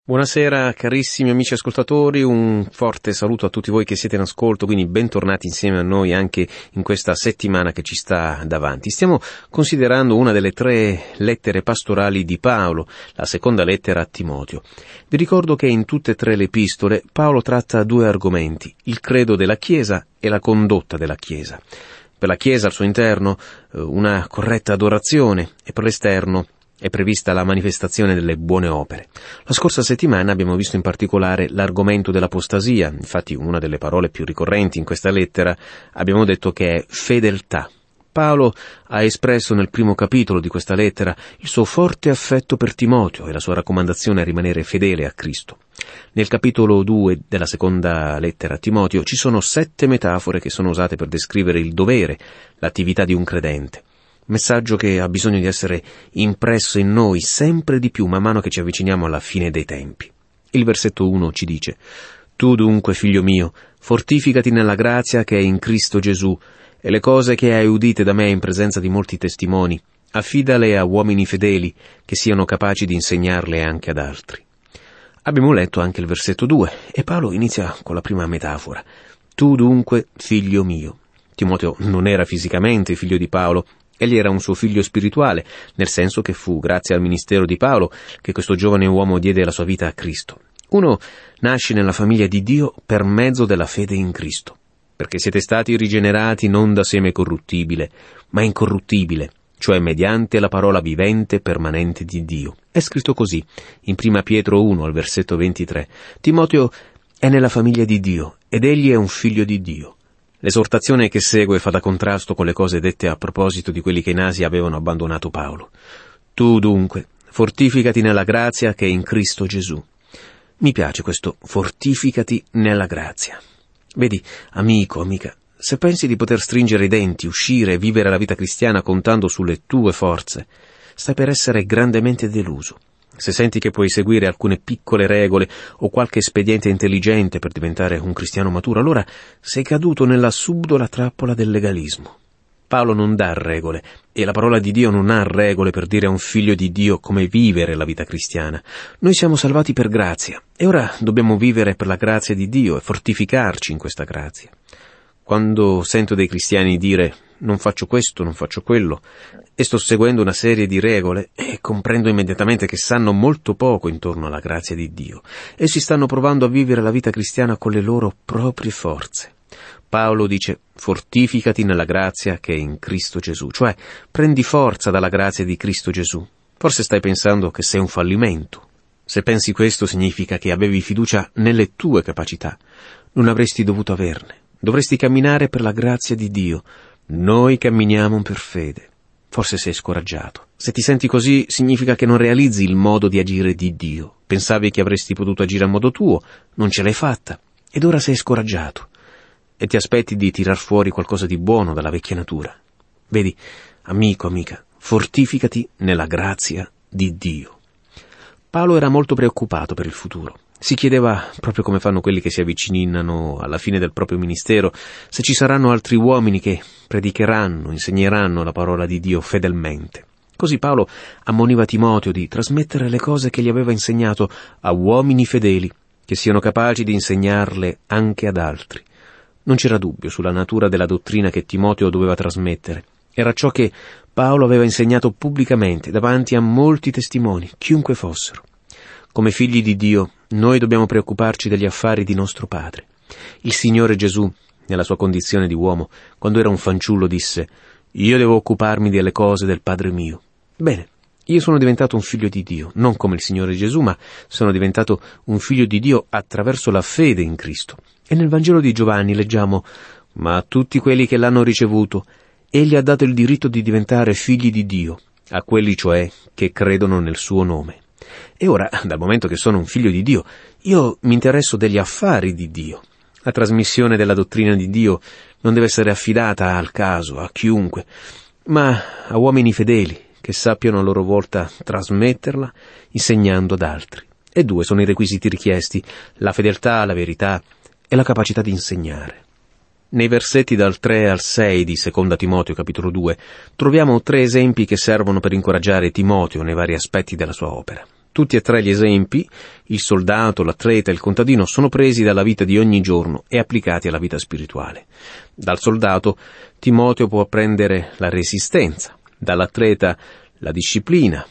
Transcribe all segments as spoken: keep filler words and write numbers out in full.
Buonasera carissimi amici ascoltatori, un forte saluto a tutti voi che siete in ascolto, quindi bentornati insieme a noi anche in questa settimana che ci sta davanti. Stiamo considerando una delle tre lettere pastorali di Paolo, la seconda lettera a Timoteo. Vi ricordo che in tutte e tre le epistole Paolo tratta due argomenti, il credo della Chiesa e la condotta della Chiesa. Per la Chiesa al suo interno una corretta adorazione e per l'esterno è prevista la manifestazione delle buone opere. La scorsa settimana abbiamo visto in particolare l'argomento dell'apostasia, infatti una delle parole più ricorrenti in questa lettera abbiamo detto che è fedeltà. Paolo ha espresso nel primo capitolo di questa lettera il suo forte affetto per Timoteo e la sua raccomandazione a rimanere fedele a Cristo. Nel capitolo due della seconda lettera a Timoteo ci sono sette metafore che sono usate per descrivere il dovere, l'attività di un credente. Messaggio che ha bisogno di essere impresso in noi sempre di più man mano che ci avviciniamo alla fine dei tempi. Il versetto uno ci dice: «Tu dunque, figlio mio, fortificati nella grazia che è in Cristo Gesù, e le cose che hai udite da me in presenza di molti testimoni, affidale a uomini fedeli che siano capaci di insegnarle anche ad altri». Abbiamo letto anche il versetto due, e Paolo inizia con la prima metafora. «Tu dunque, figlio mio». Timoteo non era fisicamente figlio di Paolo, egli era un suo figlio spirituale, nel senso che fu grazie al ministero di Paolo che questo giovane uomo diede la sua vita a Cristo. Uno nasce nella famiglia di Dio per mezzo della fede in Cristo, perché siete stati rigenerati non da seme corruttibile, ma incorruttibile, cioè mediante la parola vivente e permanente di Dio. È scritto così, in prima Pietro uno, al versetto ventitré. Timoteo è nella famiglia di Dio, ed egli è un figlio di Dio. L'esortazione che segue fa da contrasto con le cose dette a proposito di quelli che in Asia avevano abbandonato Paolo. Tu dunque, fortificati nella grazia che è in Cristo Gesù. Mi piace questo fortificati nella grazia. Vedi, amico, amica, se pensi di poter stringere i denti, uscire e vivere la vita cristiana contando sulle tue forze, stai per essere grandemente deluso. Se senti che puoi seguire alcune piccole regole o qualche espediente intelligente per diventare un cristiano maturo, allora sei caduto nella subdola trappola del legalismo. Paolo non dà regole, e la parola di Dio non ha regole per dire a un figlio di Dio come vivere la vita cristiana. Noi siamo salvati per grazia, e ora dobbiamo vivere per la grazia di Dio e fortificarci in questa grazia. Quando sento dei cristiani dire «non faccio questo, non faccio quello», e sto seguendo una serie di regole, e comprendo immediatamente che sanno molto poco intorno alla grazia di Dio. Essi stanno provando a vivere la vita cristiana con le loro proprie forze. Paolo dice «fortificati nella grazia che è in Cristo Gesù», cioè prendi forza dalla grazia di Cristo Gesù. Forse stai pensando che sei un fallimento. Se pensi questo significa che avevi fiducia nelle tue capacità. Non avresti dovuto averne. Dovresti camminare per la grazia di Dio. Noi camminiamo per fede. Forse sei scoraggiato. Se ti senti così, significa che non realizzi il modo di agire di Dio. Pensavi che avresti potuto agire a modo tuo, non ce l'hai fatta, ed ora sei scoraggiato. E ti aspetti di tirar fuori qualcosa di buono dalla vecchia natura. Vedi, amico, amica, fortificati nella grazia di Dio. Paolo era molto preoccupato per il futuro. Si chiedeva, proprio come fanno quelli che si avvicinano alla fine del proprio ministero, se ci saranno altri uomini che predicheranno, insegneranno la parola di Dio fedelmente. Così Paolo ammoniva Timoteo di trasmettere le cose che gli aveva insegnato a uomini fedeli, che siano capaci di insegnarle anche ad altri. Non c'era dubbio sulla natura della dottrina che Timoteo doveva trasmettere. Era ciò che Paolo aveva insegnato pubblicamente, davanti a molti testimoni, chiunque fossero. Come figli di Dio, noi dobbiamo preoccuparci degli affari di nostro Padre. Il Signore Gesù, nella sua condizione di uomo, quando era un fanciullo, disse: «Io devo occuparmi delle cose del Padre mio». Bene, io sono diventato un figlio di Dio, non come il Signore Gesù, ma sono diventato un figlio di Dio attraverso la fede in Cristo. E nel Vangelo di Giovanni leggiamo: «Ma a tutti quelli che l'hanno ricevuto, Egli ha dato il diritto di diventare figli di Dio, a quelli cioè che credono nel suo nome». E ora, dal momento che sono un figlio di Dio, io mi interesso degli affari di Dio. La trasmissione della dottrina di Dio non deve essere affidata al caso, a chiunque, ma a uomini fedeli, che sappiano a loro volta trasmetterla, insegnando ad altri. E due sono i requisiti richiesti: la fedeltà alla verità e la capacità di insegnare. Nei versetti dal tre al sei di seconda Timoteo capitolo due troviamo tre esempi che servono per incoraggiare Timoteo nei vari aspetti della sua opera. Tutti e tre gli esempi, il soldato, l'atleta e il contadino, sono presi dalla vita di ogni giorno e applicati alla vita spirituale. Dal soldato Timoteo può apprendere la resistenza, dall'atleta la disciplina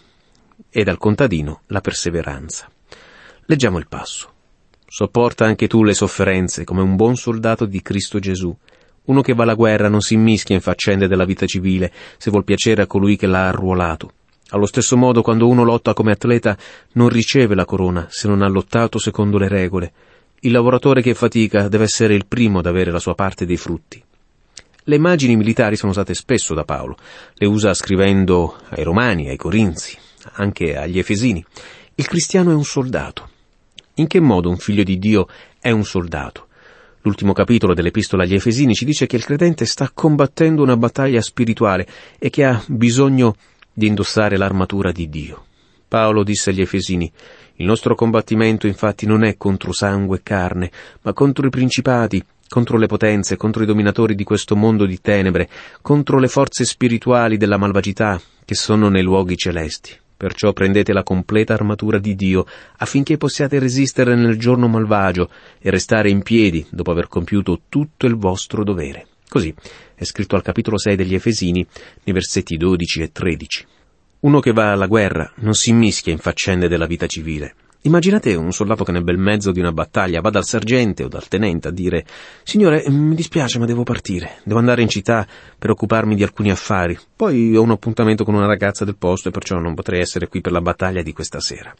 e dal contadino la perseveranza. Leggiamo il passo. Sopporta anche tu le sofferenze come un buon soldato di Cristo Gesù. Uno che va alla guerra non si immischia in faccende della vita civile se vuol piacere a colui che l'ha arruolato. Allo stesso modo, quando uno lotta come atleta, non riceve la corona se non ha lottato secondo le regole. Il lavoratore che fatica deve essere il primo ad avere la sua parte dei frutti. Le immagini militari sono usate spesso da Paolo. Le usa scrivendo ai Romani, ai Corinzi, anche agli Efesini. Il cristiano è un soldato. In che modo un figlio di Dio è un soldato? L'ultimo capitolo dell'Epistola agli Efesini ci dice che il credente sta combattendo una battaglia spirituale e che ha bisogno di indossare l'armatura di Dio. Paolo disse agli Efesini: il nostro combattimento infatti non è contro sangue e carne, ma contro i principati, contro le potenze, contro i dominatori di questo mondo di tenebre, contro le forze spirituali della malvagità che sono nei luoghi celesti. Perciò prendete la completa armatura di Dio, affinché possiate resistere nel giorno malvagio e restare in piedi dopo aver compiuto tutto il vostro dovere. Così è scritto al capitolo sei degli Efesini, nei versetti dodici e tredici. Uno che va alla guerra non si immischia in faccende della vita civile. Immaginate un soldato che nel bel mezzo di una battaglia va dal sergente o dal tenente a dire: «Signore, mi dispiace ma devo partire, devo andare in città per occuparmi di alcuni affari, poi ho un appuntamento con una ragazza del posto e perciò non potrei essere qui per la battaglia di questa sera».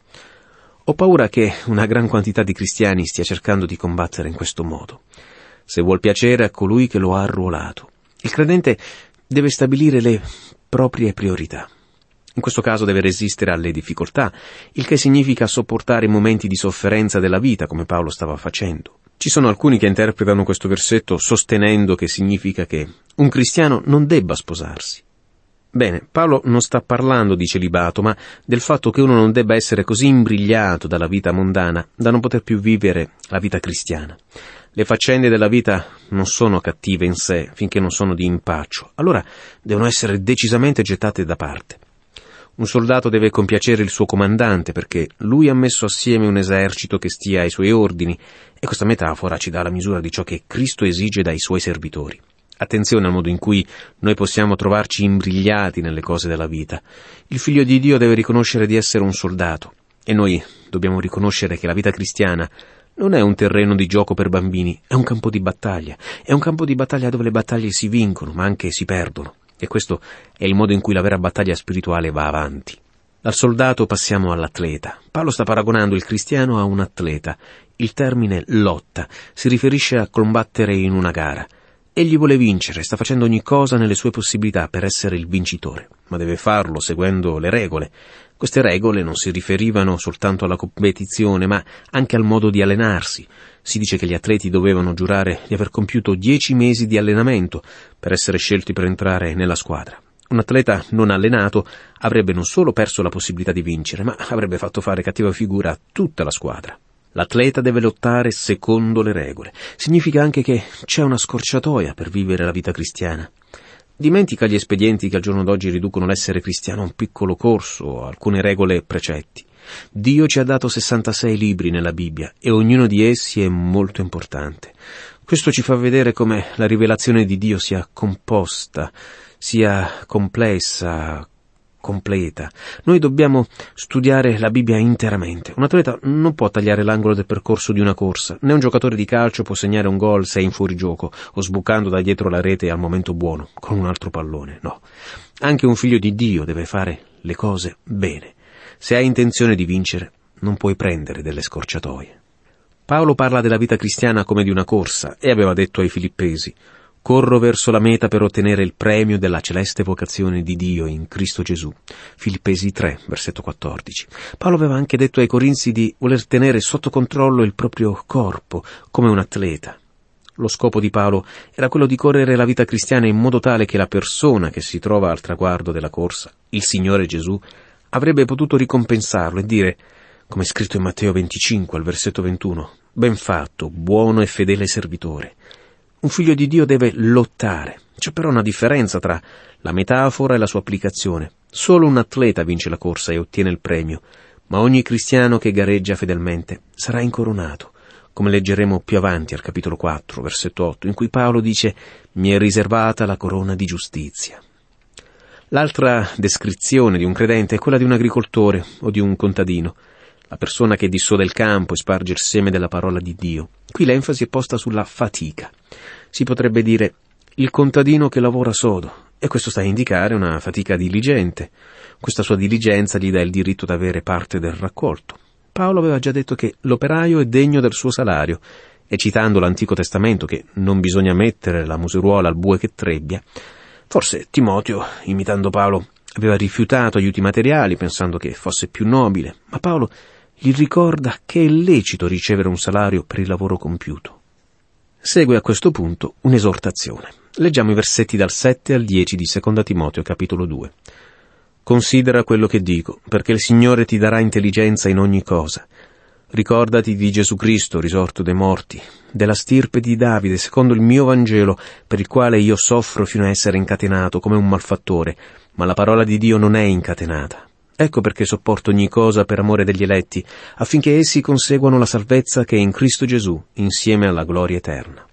Ho paura che una gran quantità di cristiani stia cercando di combattere in questo modo. Se vuol piacere a colui che lo ha arruolato, il credente deve stabilire le proprie priorità. In questo caso deve resistere alle difficoltà, il che significa sopportare i momenti di sofferenza della vita, come Paolo stava facendo. Ci sono alcuni che interpretano questo versetto sostenendo che significa che un cristiano non debba sposarsi. Bene, Paolo non sta parlando di celibato, ma del fatto che uno non debba essere così imbrigliato dalla vita mondana da non poter più vivere la vita cristiana. Le faccende della vita non sono cattive in sé finché non sono di impaccio, allora devono essere decisamente gettate da parte. Un soldato deve compiacere il suo comandante perché lui ha messo assieme un esercito che stia ai suoi ordini, e questa metafora ci dà la misura di ciò che Cristo esige dai suoi servitori. Attenzione al modo in cui noi possiamo trovarci imbrigliati nelle cose della vita. Il figlio di Dio deve riconoscere di essere un soldato, e noi dobbiamo riconoscere che la vita cristiana non è un terreno di gioco per bambini, è un campo di battaglia. È un campo di battaglia dove le battaglie si vincono, ma anche si perdono. E questo è il modo in cui la vera battaglia spirituale va avanti. Dal soldato passiamo all'atleta. Paolo sta paragonando il cristiano a un atleta. Il termine lotta si riferisce a combattere in una gara. Egli vuole vincere, sta facendo ogni cosa nelle sue possibilità per essere il vincitore, ma deve farlo seguendo le regole. Queste regole non si riferivano soltanto alla competizione, ma anche al modo di allenarsi. Si dice che gli atleti dovevano giurare di aver compiuto dieci mesi di allenamento per essere scelti per entrare nella squadra. Un atleta non allenato avrebbe non solo perso la possibilità di vincere, ma avrebbe fatto fare cattiva figura a tutta la squadra. L'atleta deve lottare secondo le regole. Significa anche che c'è una scorciatoia per vivere la vita cristiana. Dimentica gli espedienti che al giorno d'oggi riducono l'essere cristiano a un piccolo corso, alcune regole e precetti. Dio ci ha dato sessantasei libri nella Bibbia e ognuno di essi è molto importante. Questo ci fa vedere come la rivelazione di Dio sia composta, sia complessa, completa. Noi dobbiamo studiare la Bibbia interamente. Un atleta non può tagliare l'angolo del percorso di una corsa, né un giocatore di calcio può segnare un gol se è in fuorigioco o sbucando da dietro la rete al momento buono con un altro pallone. No. Anche un figlio di Dio deve fare le cose bene. Se hai intenzione di vincere, non puoi prendere delle scorciatoie. Paolo parla della vita cristiana come di una corsa e aveva detto ai Filippesi: «Corro verso la meta per ottenere il premio della celeste vocazione di Dio in Cristo Gesù». Filippesi tre, versetto quattordici. Paolo aveva anche detto ai Corinzi di voler tenere sotto controllo il proprio corpo, come un atleta. Lo scopo di Paolo era quello di correre la vita cristiana in modo tale che la persona che si trova al traguardo della corsa, il Signore Gesù, avrebbe potuto ricompensarlo e dire, come è scritto in Matteo venticinque, al versetto ventuno, «Ben fatto, buono e fedele servitore». Un figlio di Dio deve lottare. C'è però una differenza tra la metafora e la sua applicazione. Solo un atleta vince la corsa e ottiene il premio, ma ogni cristiano che gareggia fedelmente sarà incoronato, come leggeremo più avanti al capitolo quattro, versetto otto, in cui Paolo dice: «Mi è riservata la corona di giustizia». L'altra descrizione di un credente è quella di un agricoltore o di un contadino, la persona che dissoda il campo e sparge il seme della parola di Dio. Qui l'enfasi è posta sulla fatica. Si potrebbe dire il contadino che lavora sodo, e questo sta a indicare una fatica diligente. Questa sua diligenza gli dà il diritto ad avere parte del raccolto. Paolo aveva già detto che l'operaio è degno del suo salario, e citando l'Antico Testamento che non bisogna mettere la museruola al bue che trebbia, forse Timoteo, imitando Paolo, aveva rifiutato aiuti materiali pensando che fosse più nobile, ma Paolo gli ricorda che è lecito ricevere un salario per il lavoro compiuto. Segue a questo punto un'esortazione. Leggiamo i versetti dal sette al dieci di seconda Timoteo capitolo due. «Considera quello che dico, perché il Signore ti darà intelligenza in ogni cosa. Ricordati di Gesù Cristo, risorto dai morti, della stirpe di Davide, secondo il mio Vangelo, per il quale io soffro fino a essere incatenato come un malfattore, ma la parola di Dio non è incatenata. Ecco perché sopporto ogni cosa per amore degli eletti, affinché essi conseguano la salvezza che è in Cristo Gesù, insieme alla gloria eterna».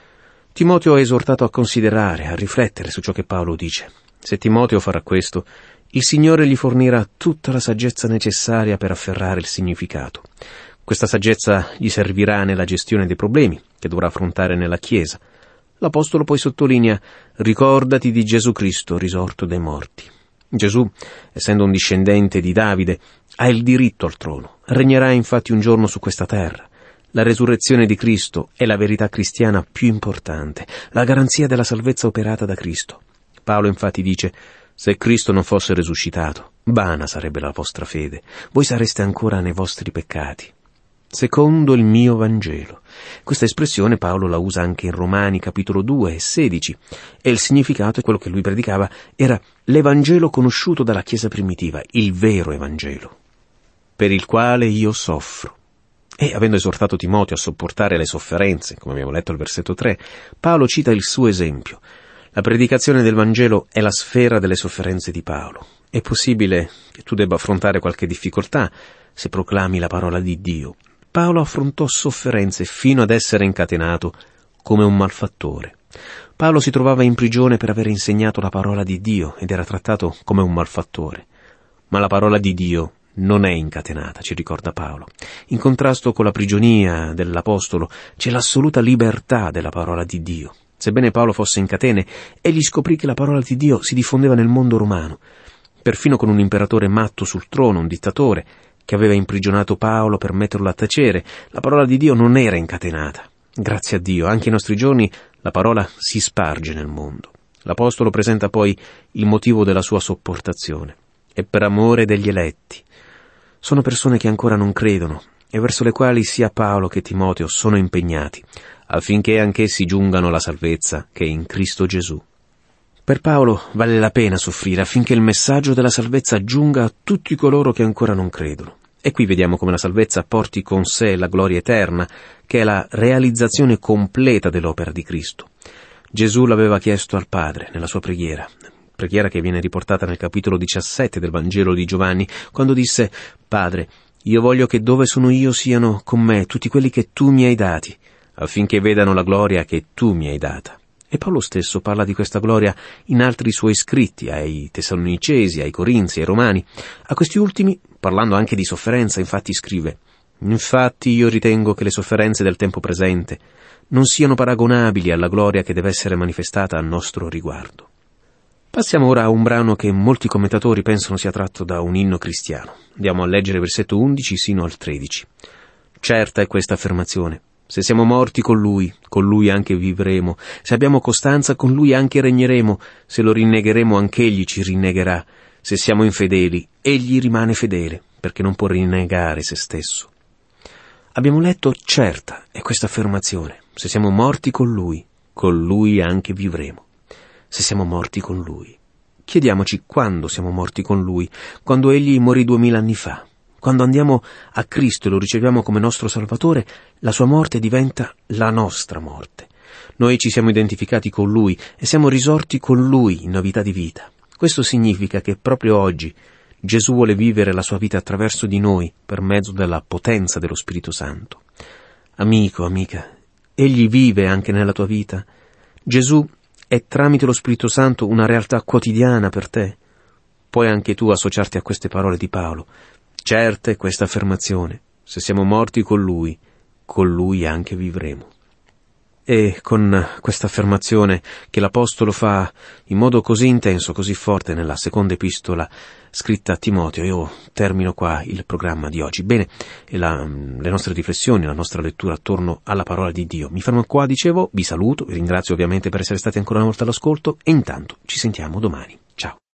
Timoteo è esortato a considerare, a riflettere su ciò che Paolo dice. Se Timoteo farà questo, il Signore gli fornirà tutta la saggezza necessaria per afferrare il significato. Questa saggezza gli servirà nella gestione dei problemi che dovrà affrontare nella Chiesa. L'Apostolo poi sottolinea: «Ricordati di Gesù Cristo, risorto dai morti». Gesù, essendo un discendente di Davide, ha il diritto al trono. Regnerà infatti un giorno su questa terra. La resurrezione di Cristo è la verità cristiana più importante, la garanzia della salvezza operata da Cristo. Paolo infatti dice: «Se Cristo non fosse risuscitato, vana sarebbe la vostra fede, voi sareste ancora nei vostri peccati». Secondo il mio Vangelo. Questa espressione Paolo la usa anche in Romani capitolo due e sedici, e il significato è quello che lui predicava, era l'Evangelo conosciuto dalla Chiesa primitiva, il vero Evangelo, per il quale io soffro. E avendo esortato Timoteo a sopportare le sofferenze, come abbiamo letto al versetto tre, Paolo cita il suo esempio. La predicazione del Vangelo è la sfera delle sofferenze di Paolo. È possibile che tu debba affrontare qualche difficoltà se proclami la parola di Dio. Paolo affrontò sofferenze fino ad essere incatenato come un malfattore. Paolo si trovava in prigione per aver insegnato la parola di Dio ed era trattato come un malfattore. Ma la parola di Dio non è incatenata, ci ricorda Paolo. In contrasto con la prigionia dell'Apostolo c'è l'assoluta libertà della parola di Dio. Sebbene Paolo fosse in catene, egli scoprì che la parola di Dio si diffondeva nel mondo romano, perfino con un imperatore matto sul trono, un dittatore, che aveva imprigionato Paolo per metterlo a tacere. La parola di Dio non era incatenata. Grazie a Dio, anche ai nostri giorni la parola si sparge nel mondo. L'Apostolo presenta poi il motivo della sua sopportazione. È per amore degli eletti. Sono persone che ancora non credono e verso le quali sia Paolo che Timoteo sono impegnati, affinché anch'essi giungano alla salvezza che è in Cristo Gesù. Per Paolo vale la pena soffrire affinché il messaggio della salvezza giunga a tutti coloro che ancora non credono. E qui vediamo come la salvezza porti con sé la gloria eterna, che è la realizzazione completa dell'opera di Cristo. Gesù l'aveva chiesto al Padre nella sua preghiera, preghiera che viene riportata nel capitolo diciassette del Vangelo di Giovanni, quando disse: «Padre, io voglio che dove sono io siano con me tutti quelli che tu mi hai dati, affinché vedano la gloria che tu mi hai data». E Paolo stesso parla di questa gloria in altri suoi scritti, ai Tessalonicesi, ai Corinzi, ai Romani. A questi ultimi, parlando anche di sofferenza, infatti scrive: «Infatti io ritengo che le sofferenze del tempo presente non siano paragonabili alla gloria che deve essere manifestata a nostro riguardo». Passiamo ora a un brano che molti commentatori pensano sia tratto da un inno cristiano. Andiamo a leggere versetto undici sino al tredici. «Certa è questa affermazione. Se siamo morti con Lui, con Lui anche vivremo. Se abbiamo costanza, con Lui anche regneremo. Se lo rinnegheremo, anch'Egli ci rinnegherà. Se siamo infedeli, Egli rimane fedele, perché non può rinnegare se stesso». Abbiamo letto certa è questa affermazione. Se siamo morti con Lui, con Lui anche vivremo. Se siamo morti con Lui. Chiediamoci quando siamo morti con Lui, quando Egli morì duemila anni fa. Quando andiamo a Cristo e lo riceviamo come nostro Salvatore, la sua morte diventa la nostra morte. Noi ci siamo identificati con Lui e siamo risorti con Lui in novità di vita. Questo significa che proprio oggi Gesù vuole vivere la sua vita attraverso di noi per mezzo della potenza dello Spirito Santo. Amico, amica, Egli vive anche nella tua vita. Gesù è tramite lo Spirito Santo una realtà quotidiana per te. Puoi anche tu associarti a queste parole di Paolo. Certa è questa affermazione: se siamo morti con Lui, con Lui anche vivremo. E con questa affermazione che l'Apostolo fa in modo così intenso, così forte nella seconda epistola scritta a Timoteo, io termino qua il programma di oggi. Bene, e la, le nostre riflessioni, la nostra lettura attorno alla parola di Dio. Mi fermo qua, dicevo, vi saluto, vi ringrazio ovviamente per essere stati ancora una volta all'ascolto e intanto ci sentiamo domani. Ciao.